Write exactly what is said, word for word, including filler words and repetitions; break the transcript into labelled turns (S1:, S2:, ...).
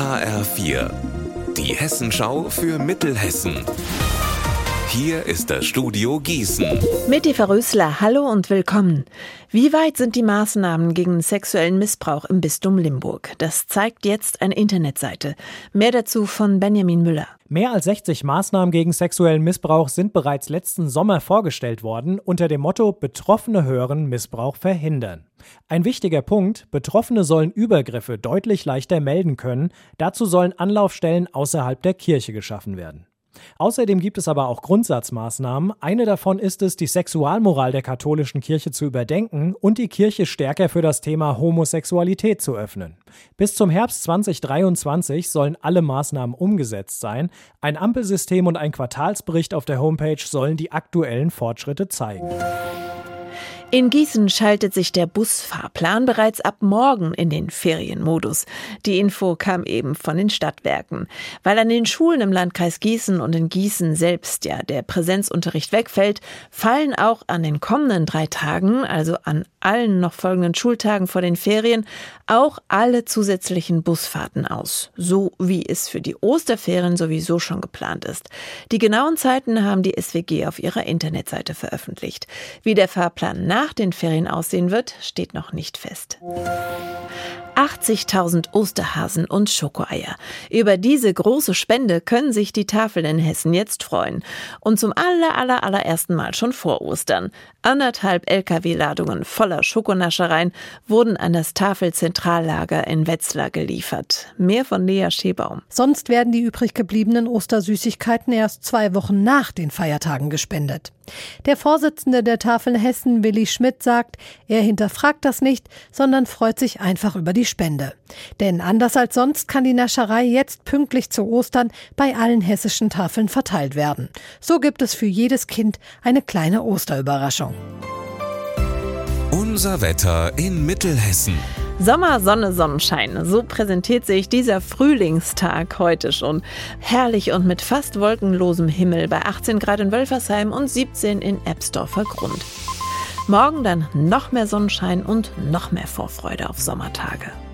S1: H R vier, die Hessenschau für Mittelhessen. Hier ist das Studio Gießen.
S2: Mit Eva Rösler, hallo und willkommen. Wie weit sind die Maßnahmen gegen sexuellen Missbrauch im Bistum Limburg? Das zeigt jetzt eine Internetseite. Mehr dazu von Benjamin Müller.
S3: Mehr als sechzig Maßnahmen gegen sexuellen Missbrauch sind bereits letzten Sommer vorgestellt worden, unter dem Motto Betroffene hören, Missbrauch verhindern. Ein wichtiger Punkt: Betroffene sollen Übergriffe deutlich leichter melden können. Dazu sollen Anlaufstellen außerhalb der Kirche geschaffen werden. Außerdem gibt es aber auch Grundsatzmaßnahmen. Eine davon ist es, die Sexualmoral der katholischen Kirche zu überdenken und die Kirche stärker für das Thema Homosexualität zu öffnen. Bis zum Herbst zwanzig dreiundzwanzig sollen alle Maßnahmen umgesetzt sein. Ein Ampelsystem und ein Quartalsbericht auf der Homepage sollen die aktuellen Fortschritte zeigen.
S2: In Gießen schaltet sich der Busfahrplan bereits ab morgen in den Ferienmodus. Die Info kam eben von den Stadtwerken. Weil an den Schulen im Landkreis Gießen und in Gießen selbst ja der Präsenzunterricht wegfällt, fallen auch an den kommenden drei Tagen, also an allen noch folgenden Schultagen vor den Ferien, auch alle zusätzlichen Busfahrten aus. So wie es für die Osterferien sowieso schon geplant ist. Die genauen Zeiten haben die S W G auf ihrer Internetseite veröffentlicht. Wie der Fahrplan nach den Ferien aussehen wird, steht noch nicht fest. achtzigtausend Osterhasen und Schokoeier. Über diese große Spende können sich die Tafeln in Hessen jetzt freuen. Und zum aller, aller, allerersten Mal schon vor Ostern. Anderthalb L K W-Ladungen voller Schokonaschereien wurden an das Tafelzentrallager in Wetzlar geliefert. Mehr von Lea Schebaum.
S4: Sonst werden die übrig gebliebenen Ostersüßigkeiten erst zwei Wochen nach den Feiertagen gespendet. Der Vorsitzende der Tafel Hessen, Willi Schmidt, sagt, er hinterfragt das nicht, sondern freut sich einfach über die Spende. Denn anders als sonst kann die Nascherei jetzt pünktlich zu Ostern bei allen hessischen Tafeln verteilt werden. So gibt es für jedes Kind eine kleine Osterüberraschung.
S1: Unser Wetter in Mittelhessen.
S2: Sommer, Sonne, Sonnenschein. So präsentiert sich dieser Frühlingstag heute schon. Herrlich und mit fast wolkenlosem Himmel bei achtzehn Grad in Wölfersheim und siebzehn in Ebsdorfer Grund. Morgen dann noch mehr Sonnenschein und noch mehr Vorfreude auf Sommertage.